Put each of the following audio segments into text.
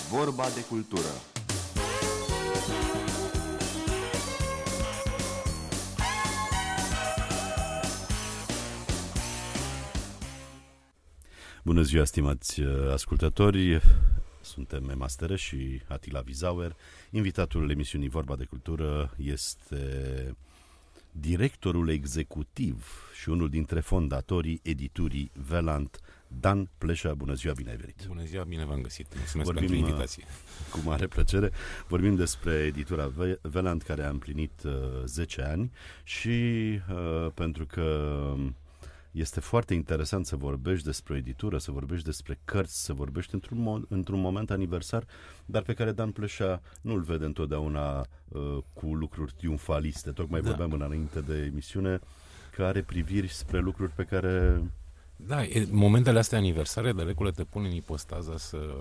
Vorba de cultură. Bună ziua, stimați ascultători! Suntem Ema Stere și Atila Vizauer. Invitatul emisiunii Vorba de Cultură este directorul executiv și unul dintre fondatorii editurii Veland, Dan Pleșa. Bună ziua, bine ai venit! Bună ziua, bine v-am găsit! Mulțumesc pentru invitație! Cu mare plăcere. Vorbim despre editura Veland, care a împlinit 10 ani și pentru că este foarte interesant să vorbești despre o editură, să vorbești despre cărți, să vorbești într-un moment aniversar, dar pe care Dan Pleșa nu-l vede întotdeauna cu lucruri triumfaliste. Tocmai vorbeam înainte de emisiune că are priviri spre lucruri pe care... Da, momentele astea aniversare de regulă te pun în ipostaza să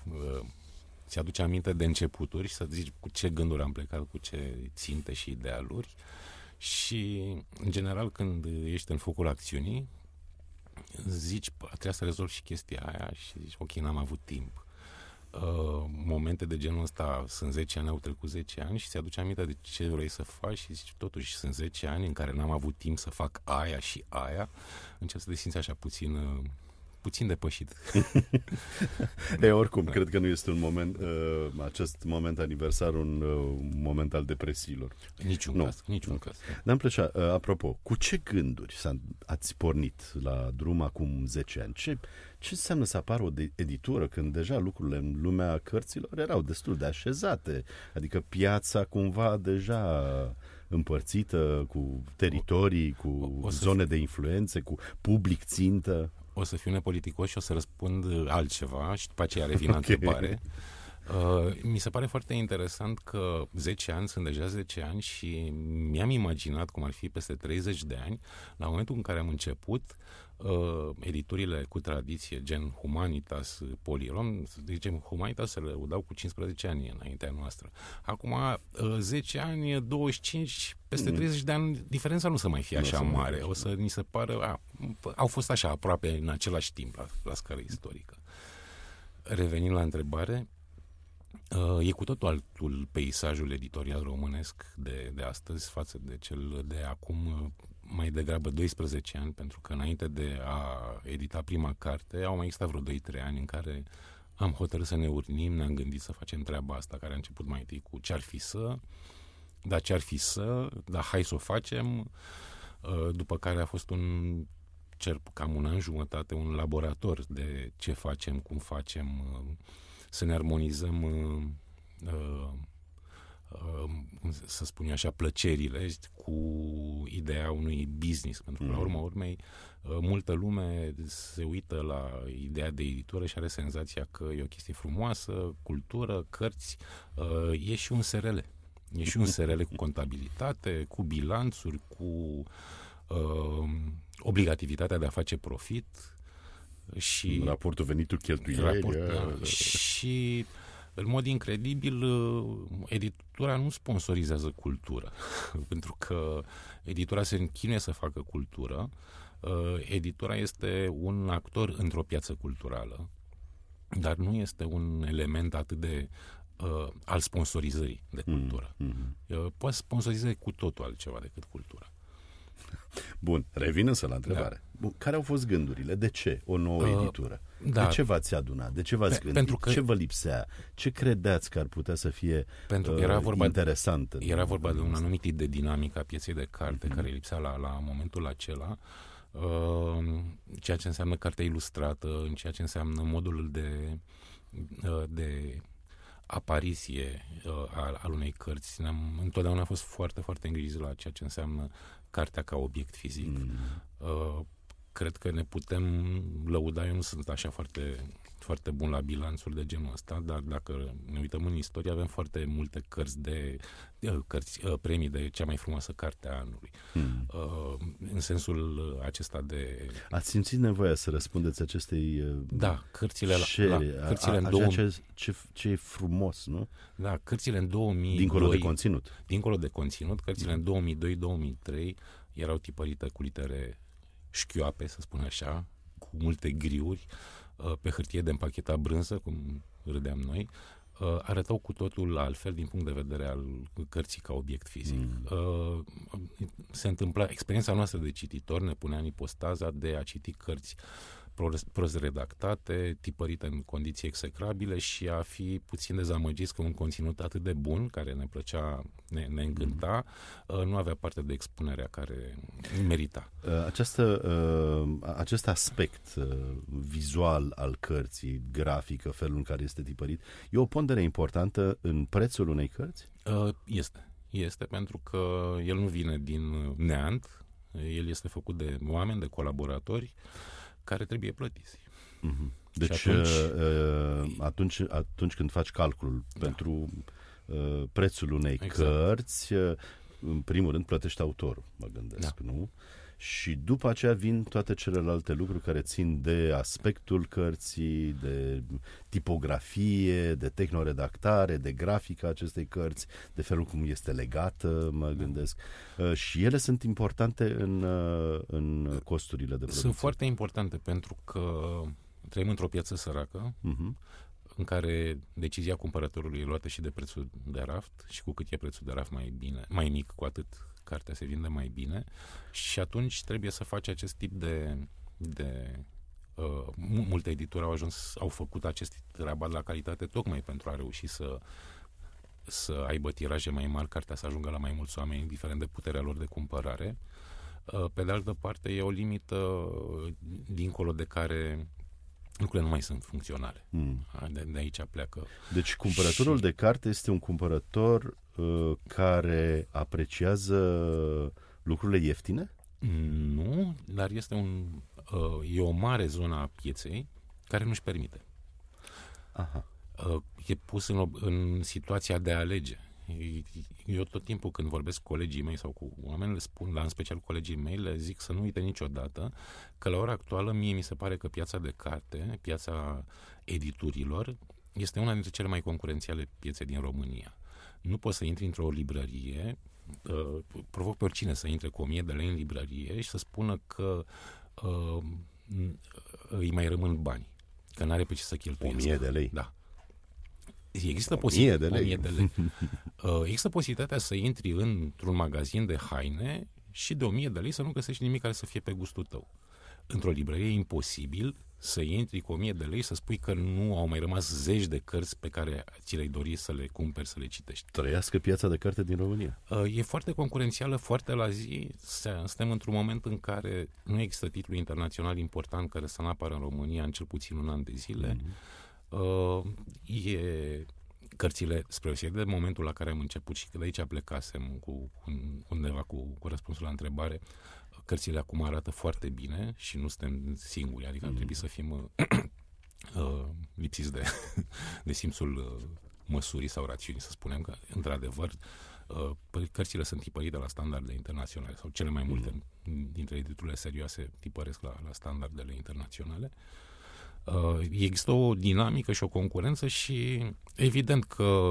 ți aduci aminte de începuturi și să zici cu ce gânduri am plecat, cu ce ținte și idealuri. Și, în general, când ești în focul acțiunii, zici, trebuie să rezolvi și chestia aia și zici, ok, n-am avut timp. Momente de genul ăsta, sunt 10 ani, au trecut 10 ani și ți-aduce aminte de ce vrei să faci și zici, totuși, sunt 10 ani în care n-am avut timp să fac aia și aia, încep să te simți așa puțin depășit. Oricum, cred că nu este un moment, acest moment aniversar, un moment al depresiilor. Niciun caz. Dan Pleșa, apropo, cu ce gânduri ați pornit la drum acum 10 ani? Ce înseamnă să apară o editură când deja lucrurile în lumea cărților erau destul de așezate? Adică piața cumva deja împărțită cu teritorii, cu zone de influențe, cu public țintă. O să fiu nepoliticos și o să răspund altceva și după aceea revin la întrebare. Mi se pare foarte interesant că 10 ani sunt deja 10 ani și mi-am imaginat cum ar fi peste 30 de ani, la momentul în care am început editurile cu tradiție, gen Humanitas, Polirom, să zicem Humanitas se lăudau cu 15 ani înaintea noastră. Acum 10 ani, 25, peste 30 de ani, diferența nu să mai fie așa mare. O să ni se pară, au fost așa aproape în același timp la scară istorică. Revenind la întrebare, e cu totul altul peisajul editorial românesc de astăzi față de cel de acum mai degrabă 12 ani, pentru că înainte de a edita prima carte au mai existat vreo 2-3 ani în care am hotărât să ne urnim, ne-am gândit să facem treaba asta, care a început mai întâi cu ce-ar fi să, dar hai să o facem, după care a fost cam un an jumătate, un laborator de ce facem, cum facem, să ne armonizăm să spun eu așa, plăcerile cu ideea unui business, pentru că la urma urmei multă lume se uită la ideea de editură și are senzația că e o chestie frumoasă, cultură, cărți, e și un SRL. E și un SRL cu contabilitate, cu bilanțuri, cu obligativitatea de a face profit și raportul venitul-cheltuieli și în mod incredibil editura nu sponsorizează cultură pentru că editura se închinuie să facă cultură. Editura este un actor într-o piață culturală, dar nu este un element atât de al sponsorizării de cultură. Poate sponsoriza cu totul altceva decât cultura. Bun, revin însă la întrebare. Bun, care au fost gândurile? De ce o nouă editură? De ce v-ați adunat? De ce v-ați gândit? Ce vă lipsea? Ce credeți că ar putea să fie interesant? Era vorba de un anumit tip de dinamică a pieței de carte care lipsea la momentul acela, ceea ce înseamnă cartea ilustrată, în ceea ce înseamnă modul de apariție al unei cărți. Întotdeauna am fost foarte, foarte îngrijiți la ceea ce înseamnă cartea ca obiect fizic. Cred că ne putem lăuda, eu nu sunt așa foarte, foarte bun la bilanțuri de genul ăsta, dar dacă ne uităm în istorie, avem foarte multe premii de cea mai frumoasă carte a anului. În sensul acesta de... Ați simțit nevoia să răspundeți acestei... Da, cărțile în 2000... Ce e frumos, nu? Da, cărțile în 2002... Dincolo de conținut. Dincolo de conținut, cărțile în 2002-2003 erau tipărite cu litere șchioape, să spun așa, cu multe griuri, pe hârtie de împachetat brânză, cum râdeam noi, arătau cu totul altfel din punct de vedere al cărții ca obiect fizic. Se întâmpla, experiența noastră de cititor ne punea în ipostaza de a citi cărți prost redactate, tipărite în condiții execrabile și a fi puțin dezamăgiți că un conținut atât de bun, care ne plăcea, ne încânta, nu avea parte de expunerea care merita. Acest aspect vizual al cărții, grafică, felul în care este tipărit, e o pondere importantă în prețul unei cărți? Este pentru că el nu vine din neant, el este făcut de oameni, de colaboratori, care trebuie plătiți. Deci atunci când faci calculul pentru prețul unei cărți, în primul rând plătești autorul, mă gândesc, nu? Și după aceea vin toate celelalte lucruri care țin de aspectul cărții, de tipografie, de tehnoredactare, de grafica acestei cărți, de felul cum este legată, mă gândesc. Și ele sunt importante în costurile de producție. Sunt foarte importante pentru că trăim într-o piață săracă, în care decizia cumpărătorului e luată și de prețul de raft, și cu cât e prețul de raft mai mic, cu atât cartea se vinde mai bine, și atunci trebuie să faci acest tip de multe edituri au făcut acest rabat la calitate tocmai pentru a reuși să aibă tiraje mai mari, cartea să ajungă la mai mulți oameni, indiferent de puterea lor de cumpărare. Pe de altă parte, e o limită dincolo de care lucrurile nu mai sunt funcționale. De aici pleacă. Deci cumpărătorul de carte este un cumpărător care apreciază lucrurile ieftine? Nu, dar e o mare zonă a pieței care nu-și permite. E pus în situația de a alege. Eu tot timpul când vorbesc cu colegii mei sau cu oameni, le spun, în special colegii mei, le zic să nu uite niciodată că la ora actuală mie mi se pare că piața de carte, piața editurilor, este una dintre cele mai concurențiale piețe din România. Nu poți să intri într-o librărie, provoc pe oricine să intre cu 1000 de lei în librărie și să spună că îi mai rămân bani, că n-are pe ce să cheltuiască. 1000 de lei? Da. Există 1000 de lei. Există posibilitatea să intri într-un magazin de haine și de 1000 de lei să nu găsești nimic care să fie pe gustul tău. Într-o librărie e imposibil să intri cu 1000 de lei să spui că nu au mai rămas zeci de cărți pe care ți le-ai dori să le cumperi, să le citești. Trăiască piața de carte din România. E foarte concurențială, foarte la zi. Suntem într-un moment în care nu există titlu internațional important care să n-apară în România în cel puțin un an de zile. Cărțile, spre deosebire de momentul la care am început și că de aici plecasem undeva cu răspunsul la întrebare, cărțile acum arată foarte bine și nu suntem singuri, adică ar trebui să fim lipsiți de simțul măsurii sau rațiunii, să spunem că, într-adevăr, cărțile sunt tipărite la standarde internaționale sau cele mai multe dintre editurile serioase tipăresc la standardele internaționale. Există o dinamică și o concurență și evident că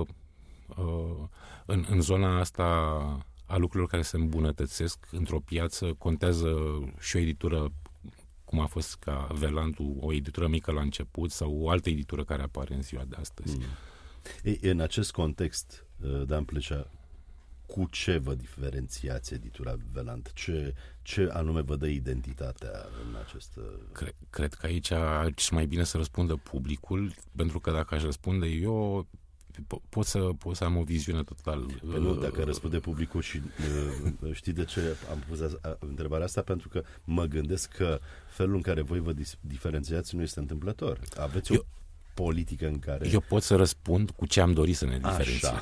în zona asta a lucrurilor care se îmbunătățesc într-o piață contează și o editură cum a fost ca Velantul, o editură mică la început sau o altă editură care apare în ziua de astăzi. În acest context, Dan Plecea, cu ce vă diferențiați editura Velant? Ce anume vă dă identitatea în acest... Cred că aici ar mai bine să răspundă publicul, pentru că dacă aș răspunde eu, pot să am o viziune total... Nu, dacă răspunde publicul și știi de ce am pus întrebarea asta? Pentru că mă gândesc că felul în care voi vă diferențiați nu este întâmplător. Aveți o politică în care... Eu pot să răspund cu ce am dorit să ne diferențiem.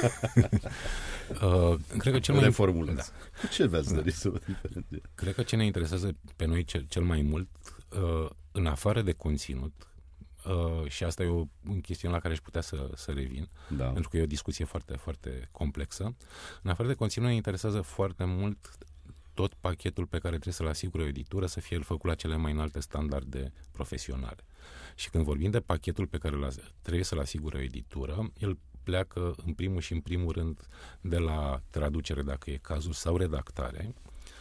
Cred că cel mai... Reformulez. Cu ce v-ați dori să vă diferențiați? Cred că ce ne interesează pe noi cel mai mult, în afară de conținut, și asta e o chestiune la care aș putea să revin, pentru că e o discuție foarte, foarte complexă. În afară de conținut ne interesează foarte mult tot pachetul pe care trebuie să-l asigure o editură să fie făcut la cele mai înalte standarde profesionale. Și când vorbim de pachetul pe care trebuie să-l asigure o editură, el pleacă în primul rând de la traducere, dacă e cazul, sau redactare.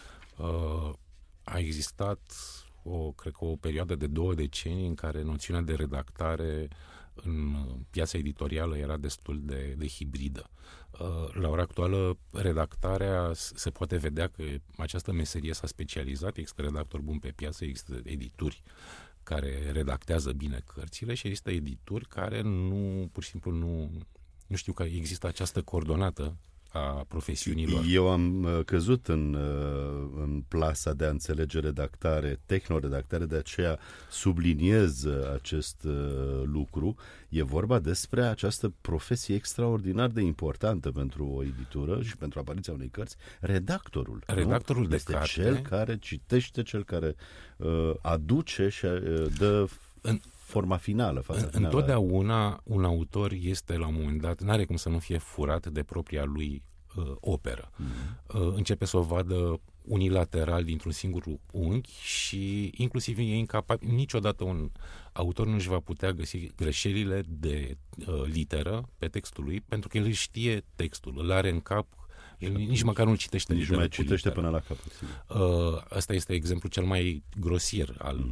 A existat cred că o perioadă de 2 decenii în care noțiunea de redactare în piața editorială era destul de hibridă. La ora actuală, redactarea se poate vedea că această meserie s-a specializat, există redactori buni pe piață, există edituri care redactează bine cărțile și există edituri care pur și simplu nu știu că există această coordonată a profesiunilor. Eu am căzut în plasa de a înțelege redactare, tehnoredactare, de aceea subliniez acest lucru. E vorba despre această profesie extraordinar de importantă pentru o editură și pentru apariția unei cărți, redactorul. Redactorul de este carte, cel care citește, cel care aduce și dă forma finală. Întotdeauna un autor este la un moment dat, n-are cum să nu fie furat de propria lui operă. Începe să o vadă unilateral dintr-un singur unghi și inclusiv e incapabil, niciodată un autor nu își va putea găsi greșelile de literă pe textul lui, pentru că el știe textul, îl are în cap, el nici măcar nu-l citește. Nici mai citește până la capăt. Asta este exemplul cel mai grosier al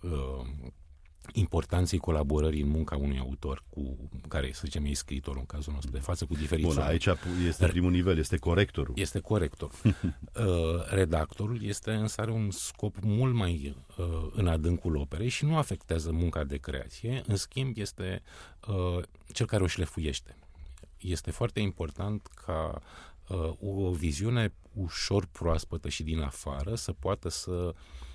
importanței colaborării în munca unui autor cu care, să zicem, e scriitorul în cazul nostru de față, cu diferiți. Bun, aici este primul nivel, este corectorul. Este corectorul. Redactorul însă are un scop mult mai în adâncul operei și nu afectează munca de creație, în schimb este cel care o șlefuiește. Este foarte important ca o viziune ușor proaspătă și din afară să poată să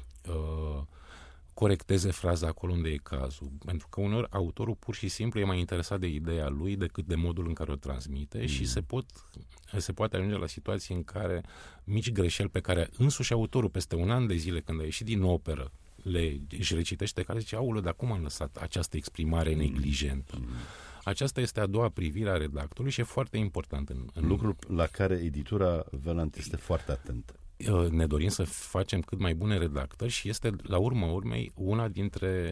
corecteze fraza acolo unde e cazul. Pentru că uneori autorul pur și simplu e mai interesat de ideea lui decât de modul în care o transmite și se poate ajunge la situații în care mici greșeli pe care însuși autorul peste un an de zile când a ieșit din operă își recitește, care zice, aulă, dar cum am lăsat această exprimare neglijentă? Aceasta este a doua privire a redactorului și e foarte important în lucrul la care editura Velant este foarte atentă. Ne dorim să facem cât mai bune redactări și este, la urma urmei, una dintre,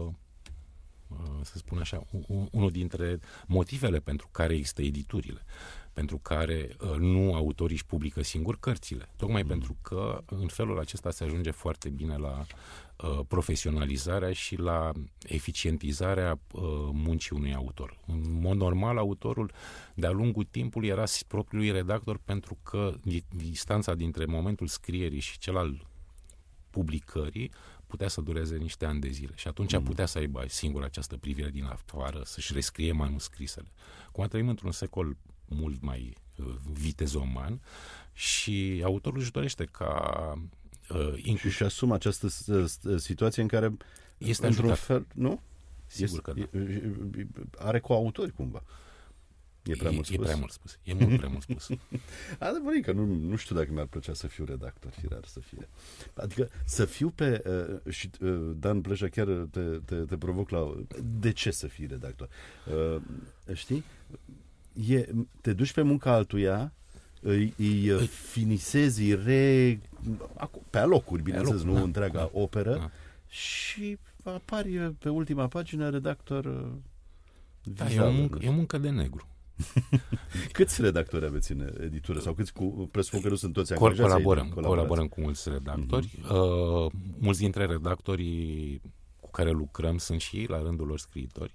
să spun așa, unul dintre motivele pentru care există editurile, pentru care nu autorii își publică singuri cărțile, tocmai pentru că în felul acesta se ajunge foarte bine la profesionalizarea și la eficientizarea muncii unui autor. În mod normal, autorul de-a lungul timpului era propriului redactor pentru că distanța dintre momentul scrierii și cel al publicării putea să dureze niște ani de zile și atunci putea să aibă singur această privire din afară, să-și rescrie manuscrisele. Acum trăim într-un secol mult mai vitezoman și autorul își dorește ca și asumă această situație în care este într-un fel, nu? Sigur că da. Are coautori cumva. E prea mult spus. E prea mult spus. E mult prea mult spus. Adevărat că nu știu dacă mi-ar plăcea să fiu redactor, e rar să fie. Adică să fiu și Dan Pleșa, chiar te provoc la de ce să fii redactor? Știi? Te duci pe munca altuia, îi finisezi pe alocuri, bineînțeles, nu întreaga operă, și apari pe ultima pagină redactor vizabil. E o muncă de negru. Câți redactori aveți în editură? Sau câți, presupun că nu sunt toți angajați? Colaborăm cu mulți redactori. Mulți dintre redactorii cu care lucrăm sunt și ei la rândul lor scriitori.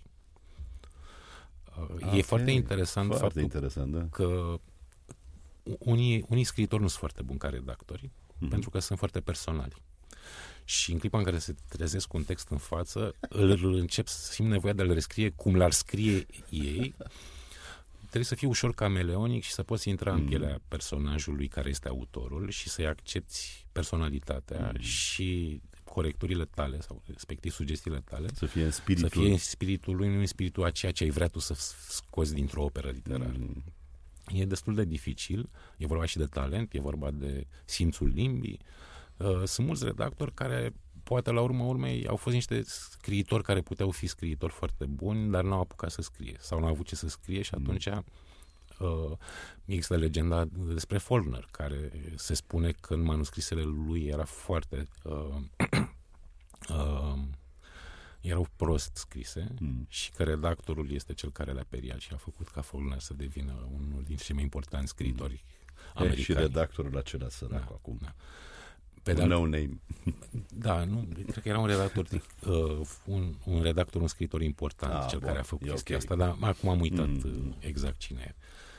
E foarte interesant că unii scriitori nu sunt foarte buni ca redactori, pentru că sunt foarte personali. Și în clipa în care se trezesc cu un text în față, îl încep să simt nevoia de a-l rescrie cum l-ar scrie ei. Trebuie să fii ușor cameleonic și să poți intra în pielea personajului care este autorul și să-i accepti personalitatea și corecturile tale sau respectiv sugestiile tale. Să fie în spiritul lui, nu în spiritul a ceea ce ai vrea tu să scoți dintr-o operă literară. E destul de dificil, e vorba și de talent, e vorba de simțul limbii. Sunt mulți redactori care poate la urma urmei au fost niște scriitori care puteau fi scriitori foarte buni, dar n-au apucat să scrie sau n-au avut ce să scrie și atunci există legenda despre Faulkner, care se spune că în manuscrisele lui era foarte erau prost scrise și că redactorul este cel care le-a periat și a făcut ca Faulkner să devină unul dintre cei mai importanti scriitori americani. Și redactorul acela sărac acum. Da. No name. Da, nu, cred că era un redactor, un scriitor important, cel care a făcut chestia asta, dar acum am uitat exact cine e.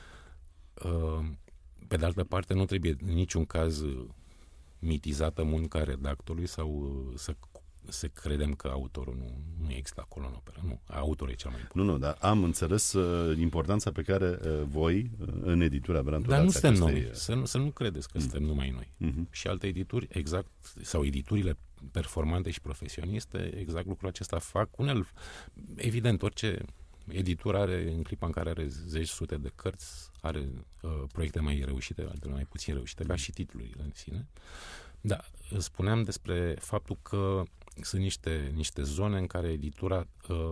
Pe de altă parte, nu trebuie în niciun caz mitizată munca redactorului sau să credem că autorul nu există acolo în operă. Nu, autorul e cel mai important. Nu, dar am înțeles importanța pe care voi, în editura Velant, dar nu suntem noi. Să nu credeți că suntem numai noi. Și alte edituri, exact, sau editurile performante și profesioniste, exact lucrul acesta fac. Evident, orice editură are, în clipa în care are zeci, sute de cărți, are proiecte mai reușite, altele mai puțin reușite, ca și titlurile în sine. Da, spuneam despre faptul că sunt niște zone în care editura,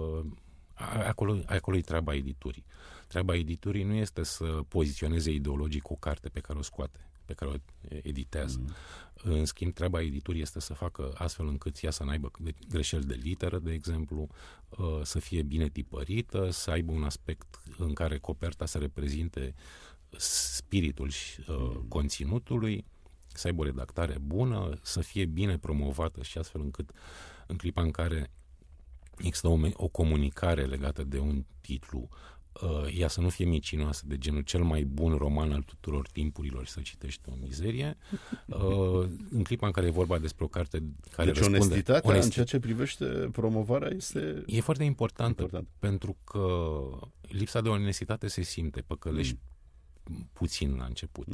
acolo e treaba editurii. Treaba editurii nu este să poziționeze ideologic o carte pe care o scoate, pe care o editează. În schimb, treaba editurii este să facă astfel încât ea să n-aibă greșeli de literă, de exemplu, să fie bine tipărită, să aibă un aspect în care coperta să reprezinte spiritul și conținutului, să aibă o redactare bună, să fie bine promovată și astfel încât în clipa în care există o comunicare legată de un titlu, ea să nu fie micinoasă, de genul cel mai bun roman al tuturor timpurilor și să citești o mizerie. În clipa în care e vorba despre o carte care deci onestitatea în ceea ce privește promovarea e foarte importantă, pentru că lipsa de onestitate se simte, păcălești puțin la început.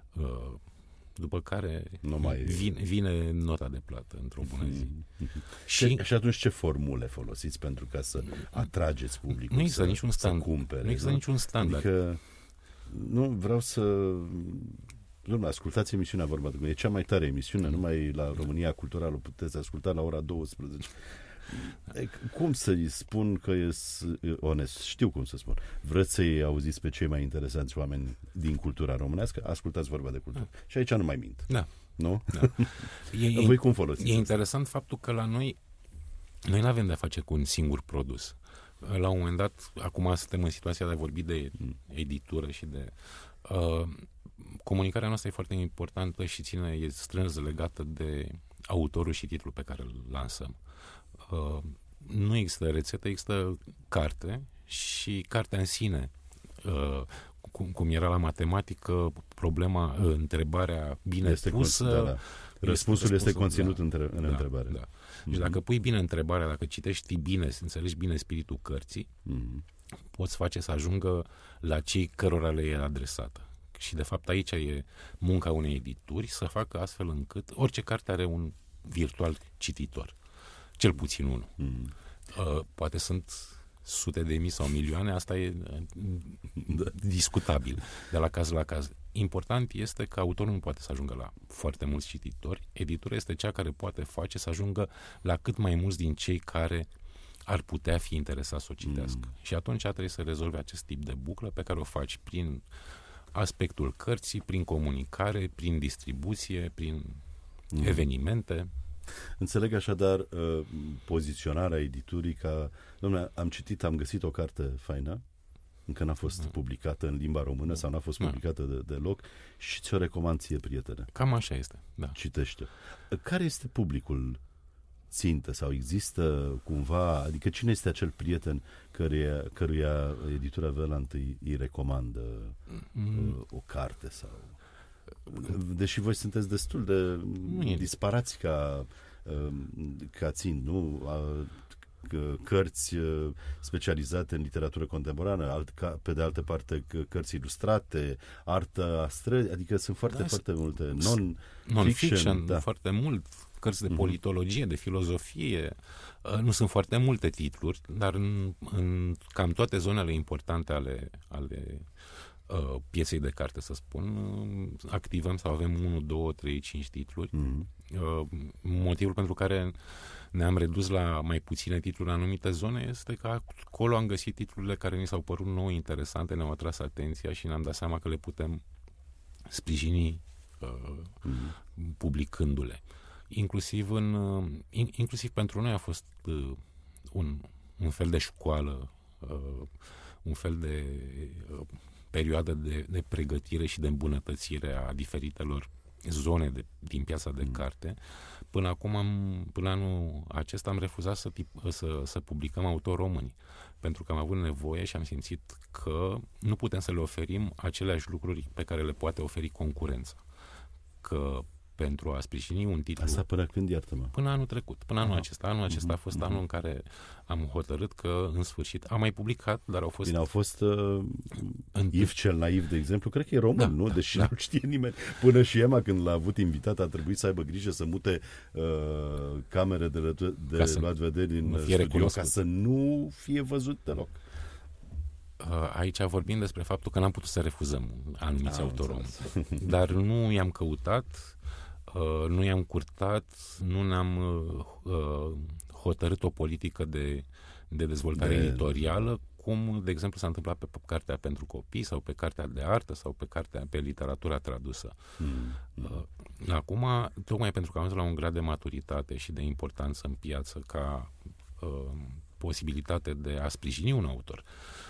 După care vine nota de plată într-o bună zi. Și atunci ce formule folosiți pentru ca să atrageți publicul? Nu există niciun standard. Cumpere, nu există niciun standard. Adică nu vreau să... Dom'le, ascultați emisiunea Vorba de Gând. E cea mai tare emisiune, numai la România Culturală puteți asculta la ora 12. Cum să-i spun că e onest? Știu cum să spun. Vreți să-i auziți pe cei mai interesanți oameni din cultura românească? Ascultați Vorba de Cultură. Și aici nu mai mint. Da. Nu? Da. Voi cum folosiți? E interesant faptul că la noi nu avem de-a face cu un singur produs. La un moment dat, acum suntem în situația de a vorbi de editură și de... comunicarea noastră e foarte importantă și e strâns legată de autorul și titlul pe care îl lansăm. Nu există rețetă, există carte și cartea în sine, cum era la matematică, întrebarea bine pusă. Răspunsul este conținut în întrebare. Da. Deci dacă pui bine întrebarea, dacă citești bine, înțelegi bine spiritul cărții, poți face să ajungă la cei cărora le e adresată. Și de fapt aici e munca unei edituri, să facă astfel încât orice carte are un virtual cititor. Cel puțin unul. Poate sunt sute de mii sau milioane, asta e discutabil de la caz la caz. Important este că autorul nu poate să ajungă la foarte mulți cititori. Editura este cea care poate face să ajungă la cât mai mulți din cei care ar putea fi interesați să o citească. Și atunci trebuie să rezolvi acest tip de buclă pe care o faci prin aspectul cărții, prin comunicare, prin distribuție, prin evenimente. Înțeleg așadar poziționarea editurii ca, dom'le, am găsit o carte faină, încă n-a fost publicată în limba română sau n-a fost publicată deloc și ți-o recomand ție, prietene. Cam așa este, da. Citește. Care este publicul țintă sau există cumva, adică cine este acel prieten căruia editura Velant îi recomandă o carte sau... Deși voi sunteți destul de disparați ca țin, nu? Cărți specializate în literatură contemporană, pe de altă parte cărți ilustrate, artă a străzi, adică sunt foarte multe non-fiction, foarte mult, cărți de politologie, de filozofie, nu sunt foarte multe titluri, dar în cam toate zonele importante ale pieței de carte, să spun, activăm sau avem 1, 2, 3, 5 titluri. Motivul pentru care ne-am redus la mai puține titluri în anumite zone este că acolo am găsit titlurile care ni s-au părut nouă interesante, ne-au atras atenția și ne-am dat seama că le putem sprijini publicându-le. Inclusiv pentru noi a fost un fel de școală, un fel de perioadă de pregătire și de îmbunătățire a diferitelor zone din piața de carte. Până anul acesta am refuzat să publicăm autori români, pentru că am avut nevoie și am simțit că nu putem să le oferim aceleași lucruri pe care le poate oferi concurența. Că pentru a sprijini un titlu... Asta până când, iartă-mă? Până anul trecut, până anul acesta. Anul acesta a fost anul în care am hotărât că, în sfârșit, am mai publicat, dar au fost... Bine, au fost Yves cel naiv, de exemplu, cred că e român, nu? Deși nu știe nimeni. Până și Emma, când l-a avut invitat, a trebuit să aibă grijă să mute camere de luat vedere din studio, ca să nu fie văzut deloc. Aici vorbim despre faptul că n-am putut să refuzăm anumiți autori români. Dar nu i-am căutat, nu i-am curtat, nu ne-am hotărât o politică de dezvoltare editorială, cum, de exemplu, s-a întâmplat pe cartea pentru copii sau pe cartea de artă sau pe literatura tradusă. Acum, tocmai pentru că am ajuns la un grad de maturitate și de importanță în piață ca posibilitate de a sprijini un autor,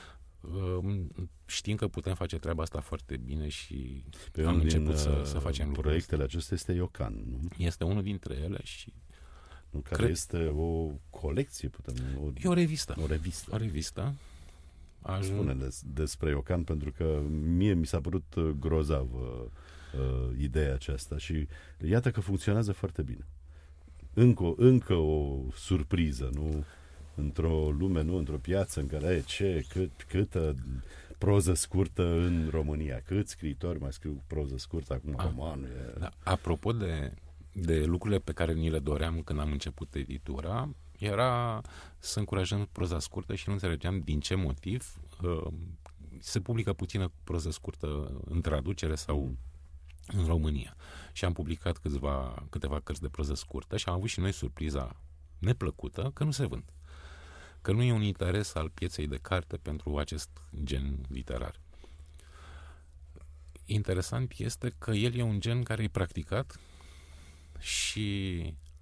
știm că putem face treaba asta foarte bine și am început să facem lucruri. Proiectele acestea este Iocan, nu? Este unul dintre ele și care este o colecție, e o revistă. O revistă. Spune-le despre Iocan, pentru că mie mi s-a părut grozav ideea aceasta și iată că funcționează foarte bine. Încă o surpriză, nu? Într-o lume, nu? Într-o piață în care câtă proză scurtă în România. Câți scriitori mai scriu proză scurtă acum? Romanul e... Da. Apropo de lucrurile pe care ni le doream când am început editura, era să încurajăm proza scurtă și nu înțelegeam din ce motiv se publică puțină proză scurtă în traducere sau în România. Și am publicat câteva cărți de proză scurtă și am avut și noi surpriza neplăcută că nu se vând. Că nu e un interes al pieței de carte pentru acest gen literar. Interesant este că el e un gen care e practicat și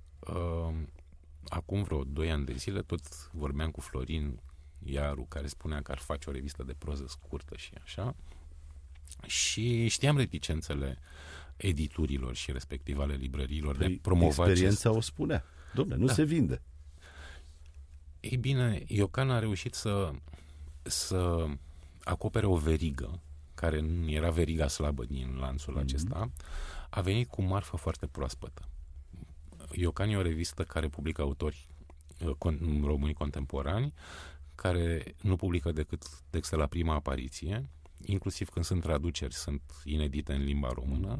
acum vreo 2 ani de zile tot vorbeam cu Florin Iaru, care spunea că ar face o revistă de proză scurtă și așa, și știam reticențele editurilor și respectiv ale librăriilor de promova experiența o spunea. Dom'le, nu se vinde. Ei bine, Iocan a reușit să acopere o verigă, care nu era veriga slabă din lanțul acesta, a venit cu marfă foarte proaspătă. Iocan e o revistă care publică autori români contemporani, care nu publică decât texte la prima apariție, inclusiv când sunt traduceri, sunt inedite în limba română.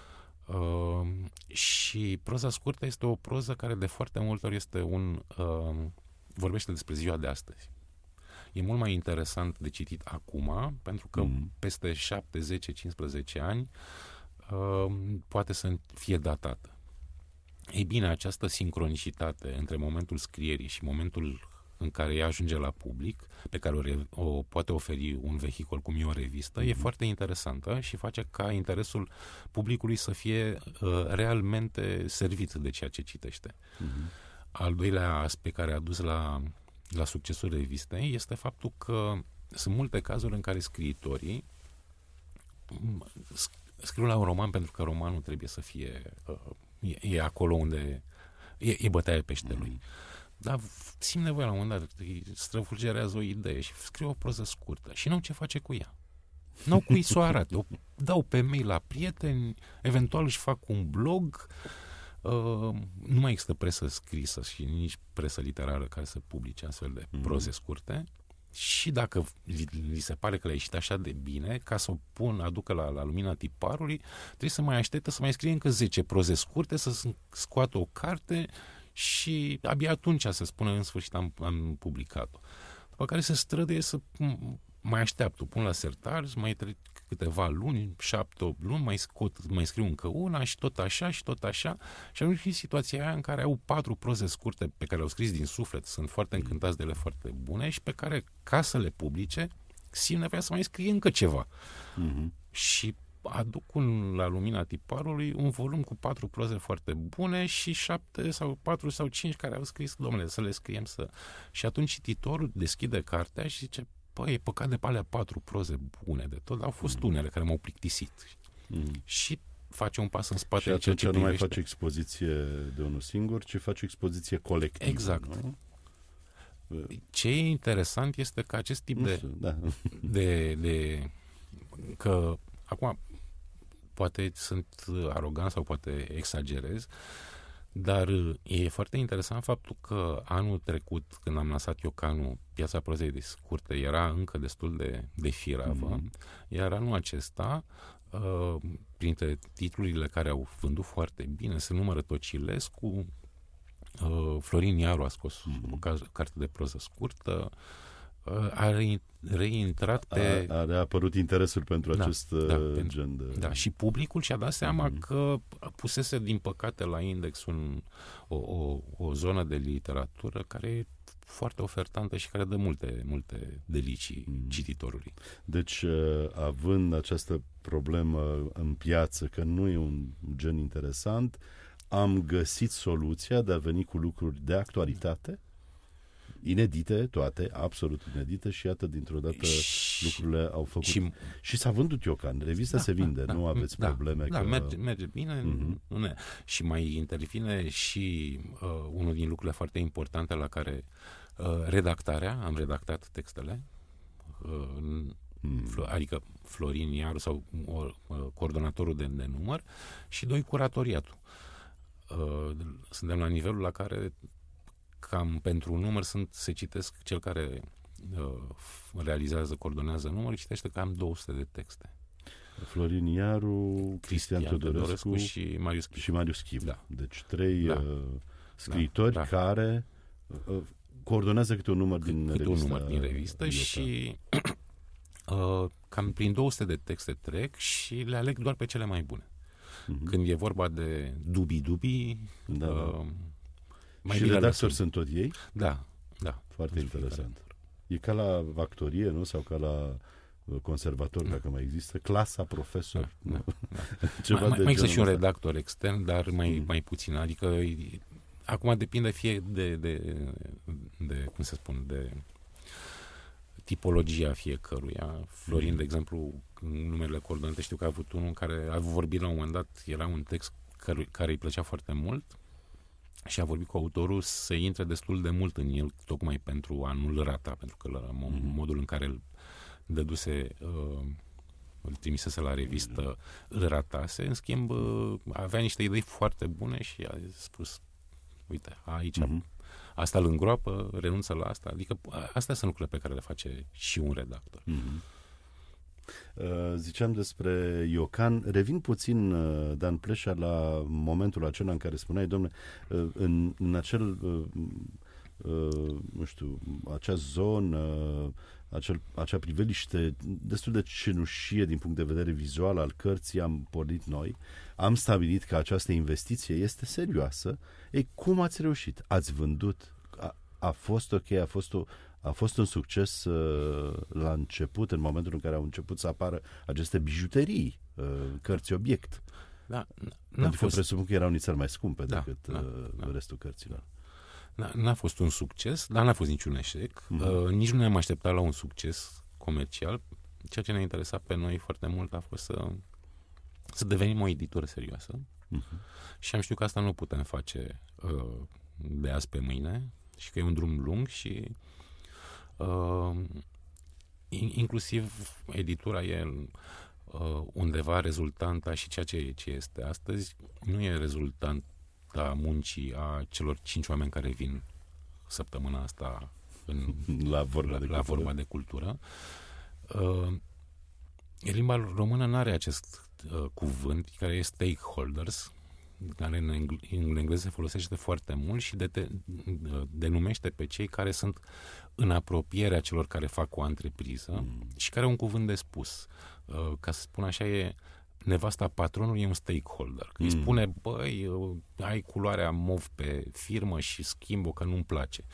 Și proza scurtă este o proză care de foarte multe ori este vorbește despre ziua de astăzi. E mult mai interesant de citit acum, pentru că peste 7, 10, 15 ani poate să fie datată. Ei bine, această sincronicitate între momentul scrierii și momentul în care ea ajunge la public, pe care o poate oferi un vehicul cum e o revistă, e foarte interesantă și face ca interesul publicului să fie realmente servit de ceea ce citește. Al doilea aspect care a dus la succesul revistei este faptul că sunt multe cazuri în care scriitorii scriu la un roman pentru că romanul trebuie să fie e acolo unde e bătaia peștelui. Dar simt nevoie la un moment dat, străfulgerează o idee și scriu o proză scurtă și nu ce face cu ea. Nu cui să o arate. O dau pe mail la prieteni, eventual își fac un blog. Nu mai există presă scrisă și nici presă literară care să publice astfel de proze scurte. Și dacă li se pare că le-a ieșit așa de bine, ca să o aducă la lumina tiparului, trebuie să mai așteptă să mai scrie încă 10 proze scurte, să scoată o carte și abia atunci să spună în sfârșit am publicat-o. După care se străduie să mai așteaptă, pun la sertar, mai trec câteva luni, 7-8 luni, mai scriu încă una și tot așa și tot așa. Și am văzut situația aia în care au 4 proze scurte pe care le-au scris din suflet, sunt foarte încântați de ele, foarte bune și pe care, ca să le publice, simt nevoia să mai scrie încă ceva. Și aduc la lumina tiparului un volum cu 4 proze foarte bune și 7 sau 4 sau 5 care au scris, domnule, să le scriem să... Și atunci cititorul deschide cartea și zice, păi, e păcat de pe alea 4 proze bune de tot, dar au fost unele care m-au plictisit. Și face un pas în spate. Și atunci nu mai face expoziție de unul singur, ci face expoziție colectivă. Exact. Nu? Ce e interesant este că acest tip de că acum poate sunt arogant sau poate exagerez, dar e foarte interesant faptul că anul trecut, când am lansat Iocanul, Piața Prozei de Scurte era încă destul de firavă, iar anul acesta, printre titlurile care au vândut foarte bine, se numără Tocilescu, Florin Iaru a scos o carte de proză scurtă, a reintrat pe... A reapărut interesul pentru acest gen de... Da, și publicul și-a dat seama că pusese, din păcate, la Index o zonă de literatură care e foarte ofertantă și care dă multe delicii cititorului. Deci, având această problemă în piață, că nu e un gen interesant, am găsit soluția de a veni cu lucruri de actualitate, inedite, toate, absolut inedite, și iată, dintr-o dată lucrurile au făcut. Și s-a vândut Iocan, revista se vinde, nu aveți probleme. Da, merge bine. Și mai intervine și unul din lucrurile foarte importante la care redactarea, am redactat textele, adică Florin Iaru sau coordonatorul de număr, și 2, curatoriatul. Suntem la nivelul la care cam pentru un număr se citesc, cel care coordonează numărul, citește cam 200 de texte. Florin Iaru, Cristian Teodorescu și Marius Chivu. Da. Deci 3 scriitori care coordonează câte un număr din revistă și cam prin 200 de texte trec și le aleg doar pe cele mai bune. Când e vorba de dubii, mai și redactori sunt tot ei? Da. Foarte interesant. E ca la factorie, nu? Sau ca la conservator, dacă mai există, clasa profesor. Mai există și un redactor extern, dar mai puțin. Adică acum depinde fie de cum se spune, de tipologia fiecăruia. Florin, de exemplu, în numerele coordonate, știu că a avut unul care a vorbit la un moment dat, era un text care îi plăcea foarte mult și a vorbit cu autorul să intre destul de mult în el, tocmai pentru a nu-l rata, pentru că modul în care îl dăduse, îl trimisese la revistă, îl ratase. În schimb, avea niște idei foarte bune și a spus, uite, aici asta îl îngroapă, renunță la asta. Adică astea sunt lucrurile pe care le face și un redactor. Ziceam despre Iocan. Revin puțin, Dan Pleșa, la momentul acela în care spuneai, domnule, în acel nu știu, acea zonă, acea priveliște destul de cenușie din punct de vedere vizual al cărții, am pornit noi, am stabilit că această investiție este serioasă. Ei, cum ați reușit? Ați vândut? A fost ok? A fost un succes la început, în momentul în care au început să apară aceste bijuterii, cărți obiect? Da, pentru că presupun că erau nițel mai scumpe decât restul cărților. N-a fost un succes, dar n-a fost niciun eșec. Nici nu ne-am așteptat la un succes comercial. Ceea ce ne-a interesat pe noi foarte mult a fost să devenim o editură serioasă. Și am știut că asta nu putem face de azi pe mâine și că e un drum lung și inclusiv editura e undeva rezultanta și ceea ce este astăzi nu e rezultant a muncii a celor 5 oameni care vin săptămâna asta la vorba de cultură. Limba română nu are acest cuvânt care e stakeholders, care în engleză se folosește foarte mult și denumește pe cei care sunt în apropierea celor care fac o antrepriză și care au un cuvânt de spus. Ca să spun așa, nevasta patronului e un stakeholder. Îi spune, băi, ai culoarea mov pe firmă și schimb-o că nu-mi place.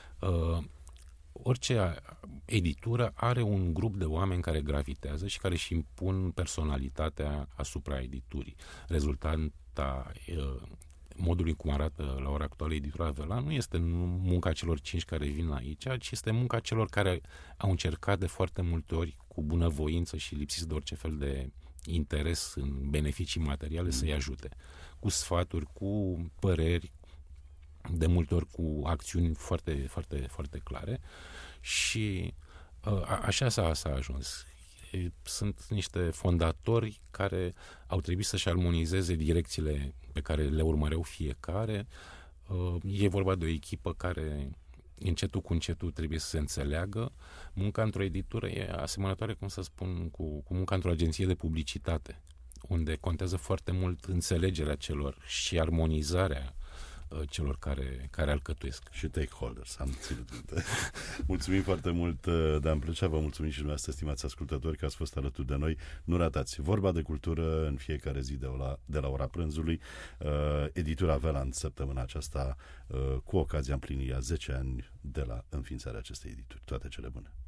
Orice editură are un grup de oameni care gravitează și care își impun personalitatea asupra editurii. Rezultanta modului cum arată la ora actuală editura Velan nu este munca celor 5 care vin aici, ci este munca celor care au încercat de foarte multe ori cu bunăvoință și lipsiți de orice fel interes în beneficii materiale să-i ajute. Cu sfaturi, cu păreri, de multe ori cu acțiuni foarte, foarte, foarte clare și așa s-a ajuns. Sunt niște fondatori care au trebuit să-și armonizeze direcțiile pe care le urmăreau fiecare. E vorba de o echipă care încetul cu încetul trebuie să se înțeleagă. Munca într-o editură e asemănătoare, cum să spun, cu munca într-o agenție de publicitate, unde contează foarte mult înțelegerea celor și armonizarea celor care alcătuiesc. Și stakeholders, am ținut minte. Mulțumim foarte mult, Dan Plăcea, vă mulțumim și dumneavoastră, stimați ascultători, că ați fost alături de noi. Nu ratați Vorba de Cultură în fiecare zi de la ora prânzului. Editura Veland săptămâna aceasta cu ocazia împlinirii a 10 ani de la înființarea acestei edituri. Toate cele bune!